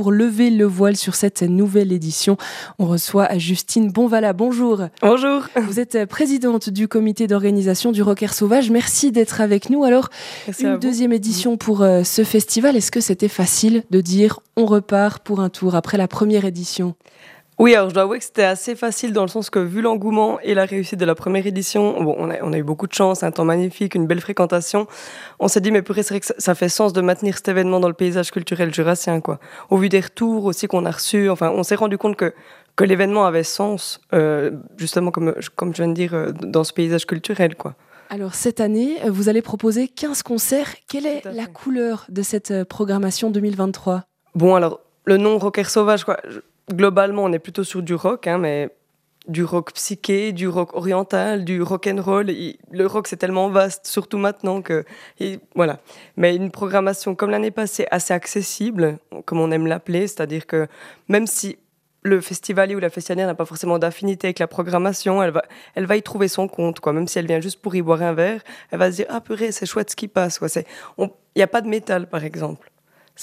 pour lever le voile sur cette nouvelle édition. On reçoit Justine Bonvala. Bonjour. Bonjour. Vous êtes présidente du comité d'organisation du Rocker Sauvage. Merci d'être avec nous. Alors, une deuxième édition pour ce festival. Est-ce que c'était facile de dire on repart pour un tour après la première édition ? Oui, alors je dois avouer que c'était assez facile dans le sens que vu l'engouement et la réussite de la première édition, bon, on a eu beaucoup de chance, un temps magnifique, une belle fréquentation. On s'est dit, mais purée, c'est vrai que ça fait sens de maintenir cet événement dans le paysage culturel jurassien, quoi. Au vu des retours aussi qu'on a reçus, enfin, on s'est rendu compte que l'événement avait sens, justement, comme je viens de dire, dans ce paysage culturel, quoi. Alors cette année, vous allez proposer 15 concerts. Quelle est la couleur de cette programmation 2023 ? Bon, alors, le nom Rocker Sauvage, quoi. Globalement, on est plutôt sur du rock, mais du rock psyché, du rock oriental, du rock and roll. Le rock, c'est tellement vaste, surtout maintenant que voilà. Mais une programmation comme l'année passée, assez accessible, comme on aime l'appeler, c'est-à-dire que même si le festivalier ou la festivalière n'a pas forcément d'affinité avec la programmation, elle va y trouver son compte, quoi. Même si elle vient juste pour y boire un verre, elle va se dire ah purée, c'est chouette ce qui passe, quoi. Il y a pas de métal, par exemple.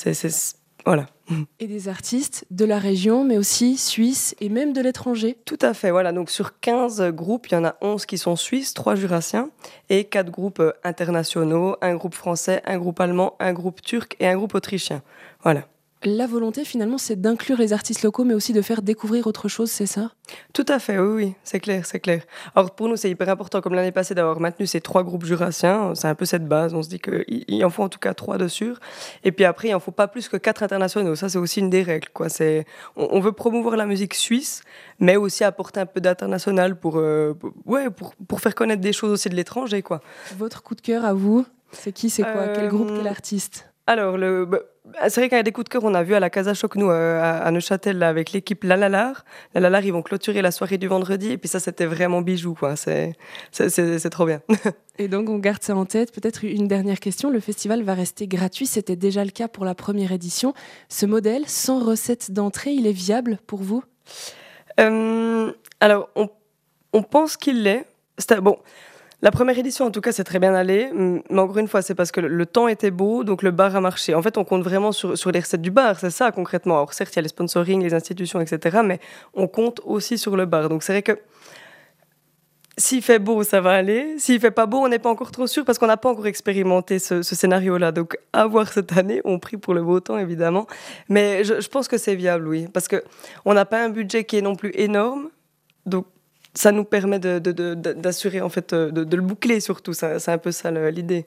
Voilà. Et des artistes de la région, mais aussi suisses et même de l'étranger. Tout à fait, voilà. Donc sur 15 groupes, il y en a 11 qui sont suisses, 3 jurassiens, et 4 groupes internationaux, un groupe français, un groupe allemand, un groupe turc et un groupe autrichien. Voilà. La volonté, finalement, c'est d'inclure les artistes locaux, mais aussi de faire découvrir autre chose, c'est ça ? Tout à fait, oui, c'est clair. Alors pour nous, c'est hyper important, comme l'année passée, d'avoir maintenu ces 3 groupes jurassiens. C'est un peu cette base, on se dit qu'il en faut en tout cas 3 de sûr. Et puis après, il n'en faut pas plus que 4 internationaux. Ça, c'est aussi une des règles, quoi. On veut promouvoir la musique suisse, mais aussi apporter un peu d'international pour faire connaître des choses aussi de l'étranger, quoi. Votre coup de cœur à vous, c'est qui, c'est quoi ? Quel groupe, quel artiste ? Alors, c'est vrai qu'il y a des coups de cœur, on a vu à la Casa Choc, nous, à Neuchâtel, là, avec l'équipe Lalalar. Lalalar, ils vont clôturer la soirée du vendredi, et puis ça, c'était vraiment bijou, quoi. C'est trop bien. Et donc, on garde ça en tête. Peut-être une dernière question. Le festival va rester gratuit. C'était déjà le cas pour la première édition. Ce modèle, sans recette d'entrée, il est viable pour vous ? Alors, on pense qu'il l'est. Bon. La première édition, en tout cas, c'est très bien allé. Mais encore une fois, c'est parce que le temps était beau, donc le bar a marché. En fait, on compte vraiment sur les recettes du bar, c'est ça concrètement. Alors certes, il y a les sponsoring, les institutions, etc. Mais on compte aussi sur le bar. Donc c'est vrai que s'il fait beau, ça va aller. S'il fait pas beau, on n'est pas encore trop sûr parce qu'on n'a pas encore expérimenté ce scénario-là. Donc à voir cette année, on prie pour le beau temps, évidemment. Mais je pense que c'est viable, oui. Parce qu'on n'a pas un budget qui est non plus énorme. Donc ça nous permet d'assurer, en fait, de le boucler surtout. C'est un peu ça l'idée.